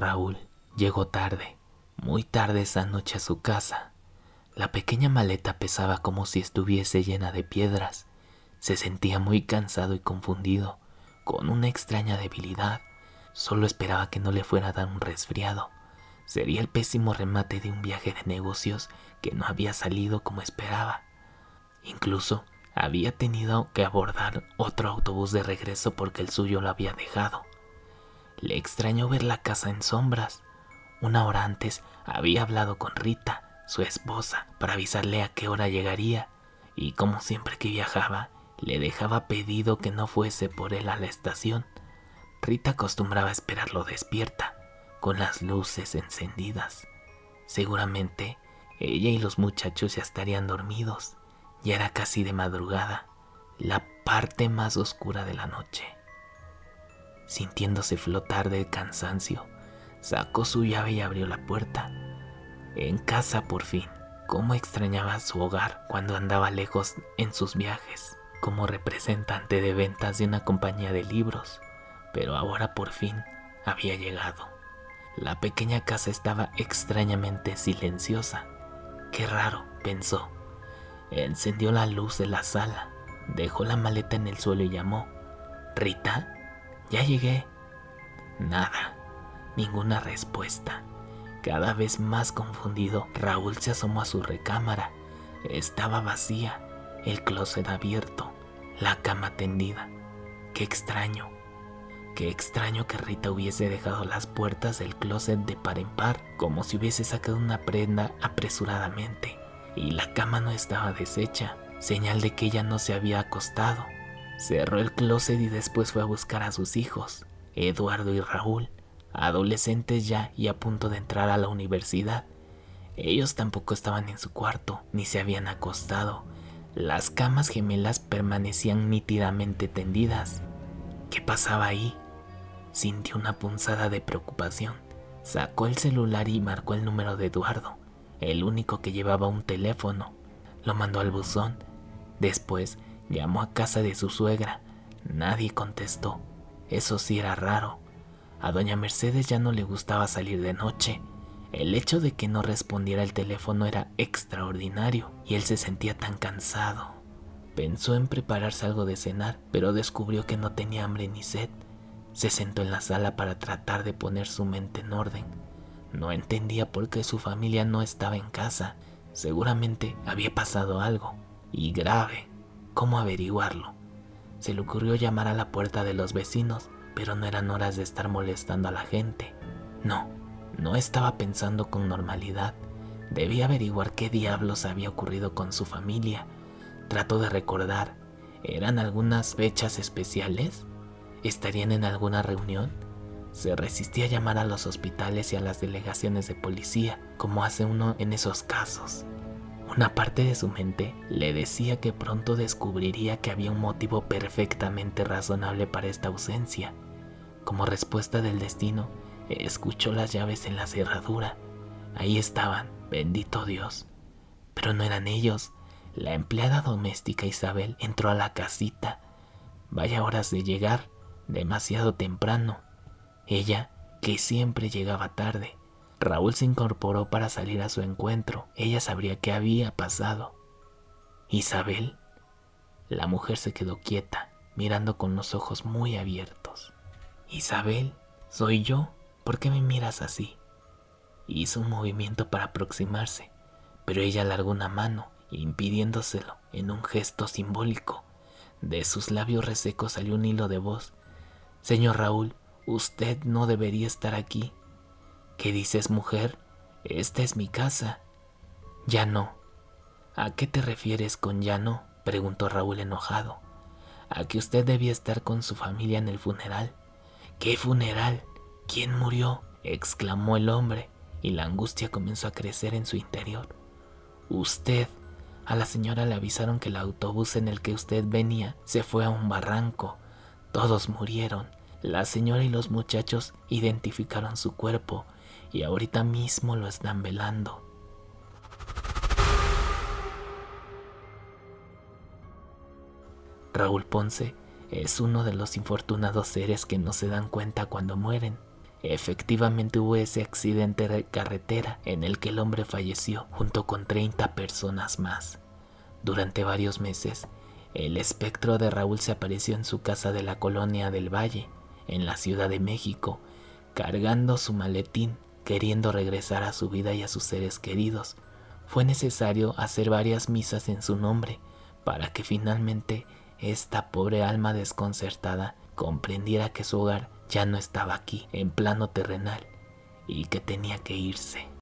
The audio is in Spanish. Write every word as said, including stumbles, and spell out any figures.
Raúl llegó tarde, muy tarde esa noche a su casa. La pequeña maleta pesaba como si estuviese llena de piedras. Se sentía muy cansado y confundido, con una extraña debilidad. Solo esperaba que no le fuera a dar un resfriado. Sería el pésimo remate de un viaje de negocios que no había salido como esperaba. Incluso había tenido que abordar otro autobús de regreso porque el suyo lo había dejado. Le extrañó ver la casa en sombras. Una hora antes había hablado con Rita, su esposa, para avisarle a qué hora llegaría, y como siempre que viajaba, le dejaba pedido que no fuese por él a la estación. Rita acostumbraba a esperarlo despierta, con las luces encendidas. Seguramente ella y los muchachos ya estarían dormidos. Ya era casi de madrugada, la parte más oscura de la noche. Sintiéndose flotar del cansancio, sacó su llave y abrió la puerta. En casa por fin. Cómo extrañaba su hogar cuando andaba lejos en sus viajes, como representante de ventas de una compañía de libros. Pero ahora por fin había llegado. La pequeña casa estaba extrañamente silenciosa. Qué raro, pensó. Encendió la luz de la sala, dejó la maleta en el suelo y llamó. ¿Rita? Ya llegué. Nada, ninguna respuesta. Cada vez más confundido, Raúl se asomó a su recámara. Estaba vacía, el closet abierto, la cama tendida. Qué extraño, qué extraño que Rita hubiese dejado las puertas del closet de par en par, como si hubiese sacado una prenda apresuradamente. Y la cama no estaba deshecha, señal de que ella no se había acostado. Cerró el closet y después fue a buscar a sus hijos, Eduardo y Raúl, adolescentes ya y a punto de entrar a la universidad. Ellos tampoco estaban en su cuarto, ni se habían acostado. Las camas gemelas permanecían nítidamente tendidas. ¿Qué pasaba ahí? Sintió una punzada de preocupación. Sacó el celular y marcó el número de Eduardo, el único que llevaba un teléfono. Lo mandó al buzón. Después llamó a casa de su suegra. Nadie contestó. Eso sí era raro. A doña Mercedes ya no le gustaba salir de noche. El hecho de que no respondiera el teléfono era extraordinario y él se sentía tan cansado. Pensó en prepararse algo de cenar, pero descubrió que no tenía hambre ni sed. Se sentó en la sala para tratar de poner su mente en orden. No entendía por qué su familia no estaba en casa. Seguramente había pasado algo, y grave. ¿Cómo averiguarlo? Se le ocurrió llamar a la puerta de los vecinos, pero no eran horas de estar molestando a la gente. No, no estaba pensando con normalidad. Debía averiguar qué diablos había ocurrido con su familia. Trató de recordar. ¿Eran algunas fechas especiales? ¿Estarían en alguna reunión? Se resistía a llamar a los hospitales y a las delegaciones de policía, como hace uno en esos casos. Una parte de su mente le decía que pronto descubriría que había un motivo perfectamente razonable para esta ausencia. Como respuesta del destino, escuchó las llaves en la cerradura. Ahí estaban, bendito Dios. Pero no eran ellos. La empleada doméstica Isabel entró a la casita. Vaya horas de llegar, demasiado temprano. Ella, que siempre llegaba tarde. Raúl se incorporó para salir a su encuentro. Ella sabría qué había pasado. ¿Isabel? La mujer se quedó quieta, mirando con los ojos muy abiertos. ¿Isabel? ¿Soy yo? ¿Por qué me miras así? Hizo un movimiento para aproximarse, pero ella alargó una mano, impidiéndoselo en un gesto simbólico. De sus labios resecos salió un hilo de voz. Señor Raúl, usted no debería estar aquí. ¿Qué dices, mujer? Esta es mi casa. Ya no. ¿A qué te refieres con ya no? Preguntó Raúl enojado. A que usted debía estar con su familia en el funeral. ¿Qué funeral? ¿Quién murió? Exclamó el hombre, y la angustia comenzó a crecer en su interior. Usted. A la señora le avisaron que el autobús en el que usted venía se fue a un barranco. Todos murieron. La señora y los muchachos identificaron su cuerpo y ahorita mismo lo están velando. Raúl Ponce es uno de los infortunados seres que no se dan cuenta cuando mueren. Efectivamente hubo ese accidente de carretera en el que el hombre falleció junto con treinta personas más. Durante varios meses, el espectro de Raúl se apareció en su casa de la Colonia del Valle, en la Ciudad de México, cargando su maletín, queriendo regresar a su vida y a sus seres queridos. Fue necesario hacer varias misas en su nombre para que finalmente esta pobre alma desconcertada comprendiera que su hogar ya no estaba aquí, en plano terrenal, y que tenía que irse.